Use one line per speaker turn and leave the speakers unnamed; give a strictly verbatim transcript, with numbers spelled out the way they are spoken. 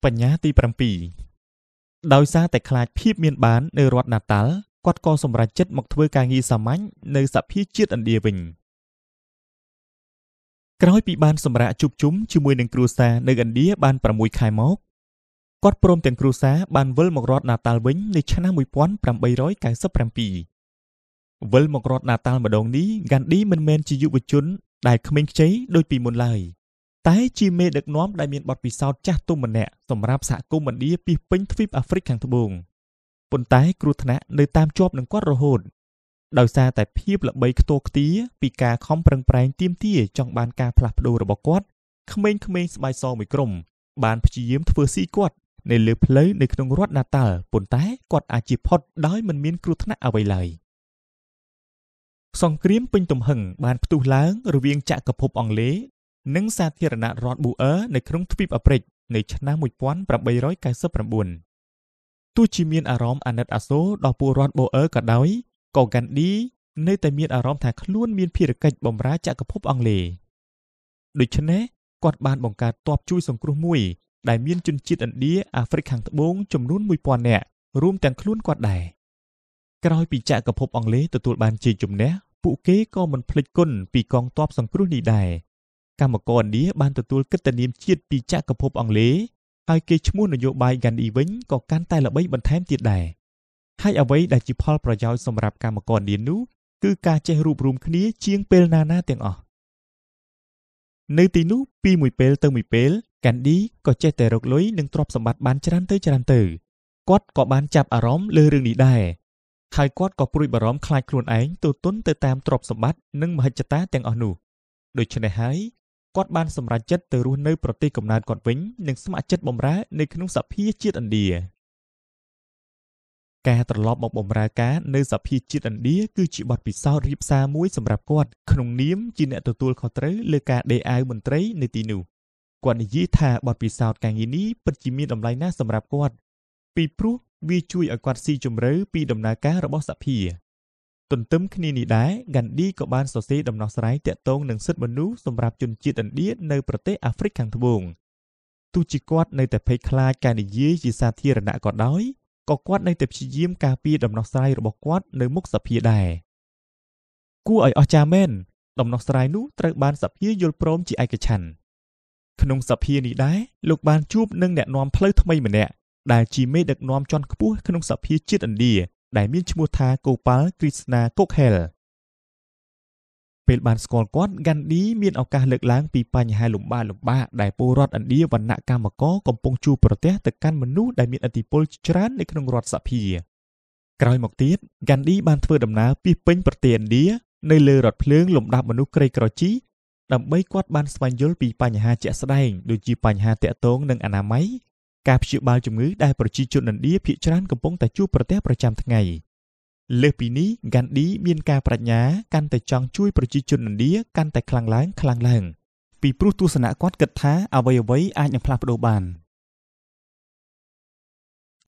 បញ្ញាទីប្រាំពីរដោយសារតែខ្លាចភាពមានបាននៅរដ្ឋណាតាល់គាត់ក៏សម្រេចចិត្តមកធ្វើការងារសាមញ្ញនៅសភាជាតិឥណ្ឌាវិញក្រោយពីបានសម្រាកជួបជុំជាមួយនឹងគ្រួសារនៅឥណ្ឌាបានប្រាំមួយខែមកគាត់ព្រមទាំងគ្រួសារបានវិលមករដ្ឋណាតាល់វិញនៅឆ្នាំមួយពាន់ប្រាំបីរយកៅសិបប្រាំពីរវិលមករដ្ឋណាតាល់ម្ដងនេះហ្គានឌីមិនមែនជាយុវជនដែលក្មេងខ្ចីដូចពីមុនឡើយតែជាមេដឹកនាំដែលមានបទពិសោធន៍ចាស់ទុំម្នាក់សម្រាប់សហគមន៍ឥណ្ឌាពីពេញទ្វីបអាហ្វ្រិកខាងត្បូងប៉ុន្តែគ្រោះថ្នាក់នៅតាមជាប់នឹងគាត់រហូតដោយសារតែភាពល្បីខ្ទោខ្ទាពីការខំប្រឹងប្រែងទាមទារចង់បានការផ្លាស់ប្ដូររបស់គាត់ក្មេងៗស្បែកសមួយក្រុមបានព្យាយាមធ្វើស៊ីគាត់នៅលើផ្លូវនៅក្នុងរដ្ឋណាតាល់ប៉ុន្តែគាត់អាចជៀសផុតដោយមិនមានគ្រោះថ្នាក់អ្វីឡើយសង្គ្រាមពេញទំហឹងបានផ្ទុះឡើងរវាងចក្រភពអង់គ្លេសនិងសាធារណរដ្ឋប៊ូអឺនៅក្នុងទ្វីបអាហ្វ្រិកនៅឆ្នាំមួយពាន់ប្រាំបីរយកៅសិបប្រាំបួនទោះជាមានអារម្មណ៍អាណិតអាសូរដល់ពលរដ្ឋប៊ូអឺក៏ដោយក៏ហ្គានឌីនៅតែមានអារម្មណ៍ថាខ្លួនមានភារកិច្ចបម្រើចក្រភពអង់គ្លេសដូច្នេះគាត់បានបង្កើតទ័ពជួយសង្គ្រោះមួយដែលមានជនជាតិឥណ្ឌាអាហ្វ្រិកខាងត្បូងចំនួនមួយពាន់នាក់រួមទាំងខ្លួនគាត់ដែរក្រោយពីចក្រភពអង់គ្លេសទទួលបានជ័យជំនះពួកគេក៏មិនភ្លេចគុណពីកងទ័ពសង្គ្រោះនេះដែរកម្មករឥណ្ឌាបានទទួលកិត្តិនាមជាតិពីចក្រភពអង់គ្លេសហើយគេឈ្មោះនយោបាយហ្គានឌីវិញក៏កាន់តែល្បីបន្ថែមទៀតដែរហើយអ្វីដែលជាផលប្រយោជន៍សម្រាប់កម្មករឥណ្ឌានោះគឺការចេះរួបរวมគ្នាជាងពេលណាណាទាំងអស់នៅទីនោះពីមួយពេលទៅមួយពេលហ្គានឌីក៏ចេះតែរកលុយនិងទ្រព្យសម្បត្តិបានច្រើនទៅច្រើនទៅគាត់ក៏បានចាប់អារម្មណ៍លើរឿងនេះដែរហើយគាត់ក៏ព្រួយបារម្ភខ្លាចខ្លួនឯងទៅទន់ទៅតាមទ្រព្យសម្បត្តិនិងមហិច្ឆតាទាំងអស់នោះដូច្នេះហើយគាត់បានសម្រេចចិត្តទៅរស់នៅប្រទេសកំណើតគាត់វិញនិងស្ម័គ្រចិត្តបម្រើនៅក្នុងសភាជាតិឥណ្ឌាការត្រឡប់មកបម្រើការនៅសភាជាតិឥណ្ឌាគឺជាបទពិសោធន៍រៀបសារមួយសម្រាប់គាត់ក្នុងនាមជាអ្នកទទួលខុសត្រូវលើការដេអាវមន្ត្រីនៅទីនោះគាត់និយាយថាបទពិសោធន៍ការងារនេះពិតជាមានតម្លៃណាស់សម្រាប់គាត់ពីព្រោះវាជួយឲ្យគាត់ស៊ីជម្រៅពីដំណើរការរបស់សភាទន្ទឹមគ្នានេះដែរហ្គានឌីក៏បានសរសេរដំណោះស្រាយទាក់ទងនឹងសិទ្ធិមនុស្សសម្រាប់ជនជាតិឥណ្ឌានៅប្រទេសអាហ្វ្រិកខាងត្បូងទោះជាគាត់នៅតែភ័យខ្លាចការនិយាយជាសាធារណៈក៏ដោយក៏គាត់នៅតែព្យាយាមការពារដំណោះស្រាយរបស់គាត់នៅមុខសភាដែរគួរឲ្យអស្ចារ្យមែនដំណោះស្រាយនោះត្រូវបានសភាយល់ព្រមជាឯកច្ឆន្ទក្នុងសភានេះដែរលោកបានជួបនឹងអ្នកនាំផ្លូវថ្មីម្នាក់ដែលជាមេដឹកនាំជាន់ខ្ពស់ក្នុងសភាជាតិឥណ្ឌាដែលមានឈ្មោះថាកូប៉ាល់គ្រីស្ណាកុកហេលពេលបានស្គាល់គាត់ហ្គានឌីមានឱកាសលើកឡើងពីបញ្ហាលំបាកលំបាកដែលពលរដ្ឋឥណ្ឌាវណ្ណៈកម្មករកំពុងជួបប្រទះទៅកាន់មនុស្សដែលមានឥទ្ធិពលច្រើននៅក្នុងរដ្ឋសភាក្រោយមកទៀតហ្គានឌីបានធ្វើដំណើរពីពេញប្រទេសឥណ្ឌានៅលើរថភ្លើងលំដាប់មនុស្សក្រីក្រជីដើម្បីគាត់បានស្វែងយល់ពីបញ្ហាជាក់ស្ដែងដូចជាបញ្ហាទាក់ទងនឹងអនាម័យការព្យាបាលជំងឺដែលប្រជាជនឥណ្ឌាភាគច្រើនកំពុងតែជួបប្រទះប្រចាំថ្ងៃលើសពីនេះហ្គានឌីមានការប្រាជ្ញាកាន់តែចង់ជួយប្រជាជនឥណ្ឌាកាន់តែខ្លាំងឡើងខ្លាំងឡើងពីព្រោះទស្សនៈគាត់គិតថាអ្វីអ្វីអាចនឹងផ្លាស់ប្ដូរបាន